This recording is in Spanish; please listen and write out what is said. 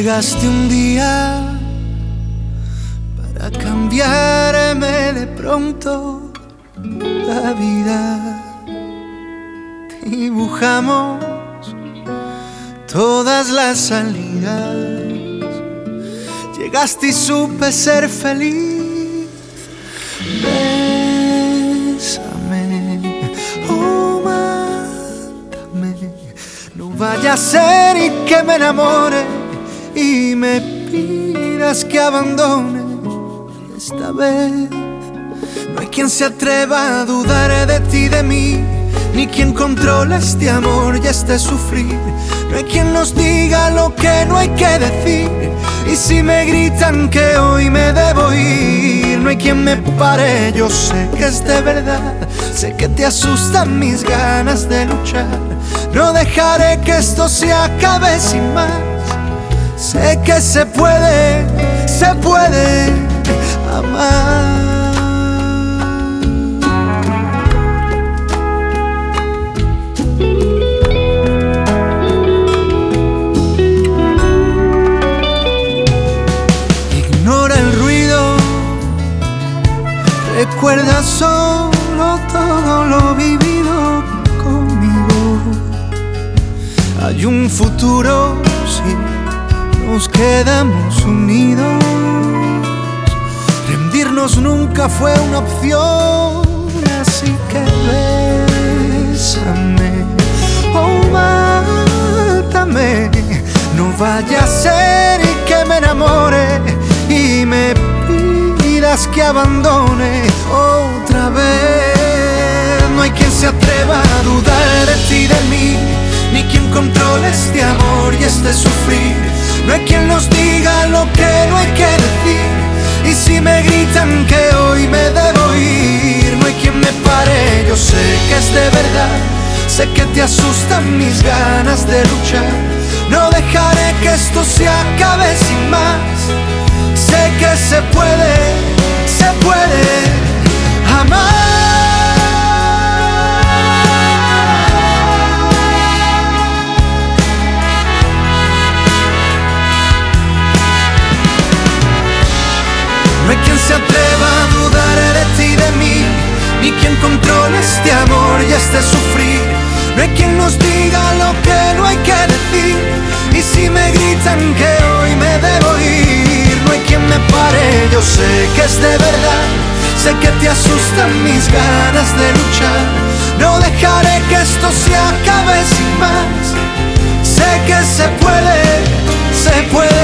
Llegaste un día para cambiarme de pronto la vida. Dibujamos todas las salidas. Llegaste y supe ser feliz. Bésame, oh, mátame. No vaya a ser y que me enamore y me pidas que abandone. Esta vez no hay quien se atreva a dudar de ti, de mí, ni quien controle este amor y este sufrir. No hay quien nos diga lo que no hay que decir. Y si me gritan que hoy me debo ir, no hay quien me pare, yo sé que es de verdad. Sé que te asustan mis ganas de luchar. No dejaré que esto se acabe sin más. Sé que se puede amar. Ignora el ruido, recuerda solo todo lo vivido conmigo. Hay un futuro si nos quedamos unidos. Rendirnos nunca fue una opción, así que bésame, oh, mátame. No vaya a ser y que me enamore y me pidas que abandone otra vez. No hay quien se atreva a dudar de ti, de mí, ni quien controle este amor y este sufrir. No hay quien nos diga lo que no hay que decir. Y si me gritan que hoy me debo ir, no hay quien me pare, yo sé que es de verdad. Sé que te asustan mis ganas de luchar. No dejaré que esto se acabe sin más. Sé que se puede amar. No hay quien se atreva a dudar de ti, de mí, ni quien controle este amor y este sufrir. No hay quien nos diga lo que no hay que decir. Y si me gritan que hoy me debo ir, no hay quien me pare, yo sé que es de verdad. Sé que te asustan mis ganas de luchar. No dejaré que esto se acabe sin más. Sé que se puede